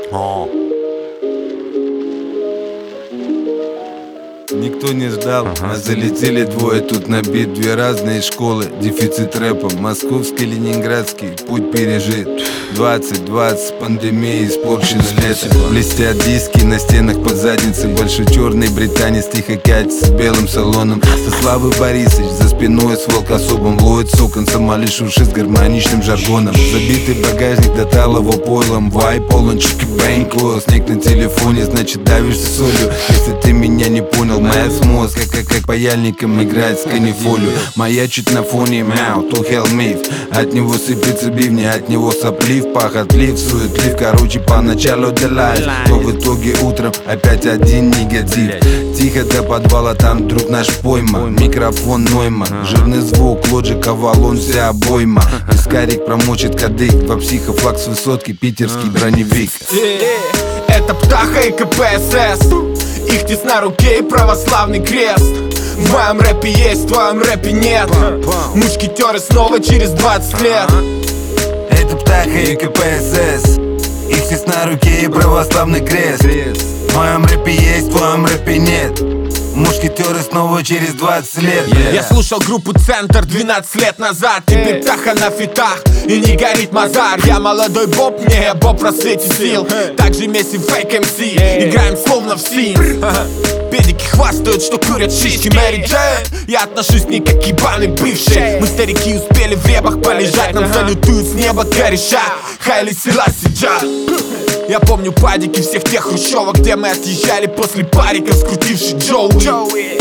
Никто не ждал, а залетели двое, тут набит две разные школы. Дефицит рэпа, московский, ленинградский, путь пережит. 2020, пандемия, испорчен лето. Блестят диски на стенах под задницей. Большой черный британец тихо катится с белым салоном. Со Славой Борисович за спиной с волкособом ловит с окон сомали уши с гармоничным жаргоном. Забитый багажник до талого пойлом. Вай полон чики-бэнг, снег на телефоне, значит давишься солью. Если ты меня не понял, моя мозг, как паяльником играет с канифолью. Маячит на фоне мяу, to hell myth. От него сыпется бивни, от него сопли в пах, отлив, суетлив. Короче, поначалу делай, но в итоге утром опять один негатив. Тихо до подвала, там друг наш пойма. Микрофон Нойма, жирный звук, Logic, Avalon, вся обойма. Искарик промочит кадык, два психа, флаг с высотки, питерский броневик. Это Птаха и КПСС. Их тесть на руке и православный крест. В моем рэпе есть, в твоем рэпе нет. Мушкетеры снова через 20 лет. Это Птаха и КПСС. Их тесть на руке и православный крест. В моем рэпе есть, в твоем рэпе нет. Мушкетеры снова через 20 лет. Я слушал группу Центр 12 лет назад. Теперь Птаха на фитах и не горит Мазар. Я молодой Боб, не я Боб в рассвете сил. Также Месси фейк МС. Играем словно в Sims. Педики хвастают, что курят шишки Мэри Джейн. Я отношусь к ней как ебаный бывший. Мы старики успели в ребах полежать. Нам салютуют с неба кореша. Хайли Селаси Джа. Я помню падики всех тех хрущевок, где мы отъезжали после париков, скрутивший Джоуи.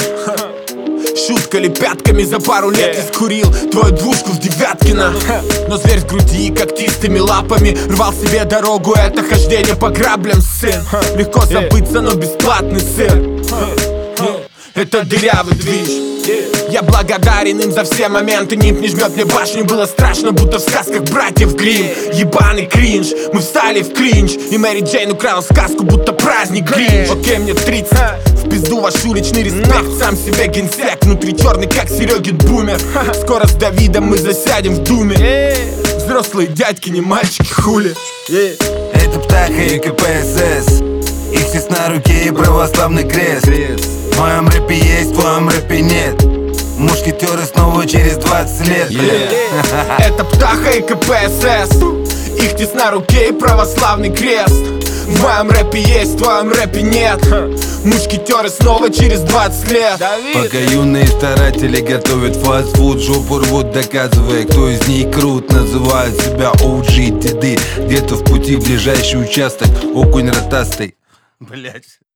Шутка ли пятками за пару лет искурил твою двушку в Девяткино. Но зверь в груди когтистыми лапами рвал себе дорогу, это хождение по граблям, сын. Легко забыться, но бесплатный сыр. Это дырявый движ. Я благодарен им за все моменты. Нимб не жмет мне башню, было страшно, будто в сказках братьев Гримм. Ебаный кринж, мы встали в клинч. И Мэри Джейн украла сказку, будто праздник Гринч. Окей, мне 30, в пизду ваш уличный респект. Сам себе генсек, внутри черный, как Серегин бумер. Скоро с Давидом мы засядем в думе. Взрослые дядьки, не мальчики, хули. Это Птаха и КПСС. Их тесть на руке и православный крест. В моем рэпе есть, в твоем рэпе нет. Мушкетеры снова через 20 лет. Это Птаха и КПСС. Их тесть на руке и православный крест. В моем рэпе есть, в твоем рэпе нет. Мушкетеры снова через 20 лет. Пока юные старатели готовят фастфуд, жопу рвут, доказывая, кто из них крут. Называют себя OG деды. Где-то в пути в ближайший участок окунь ротастый. Блять.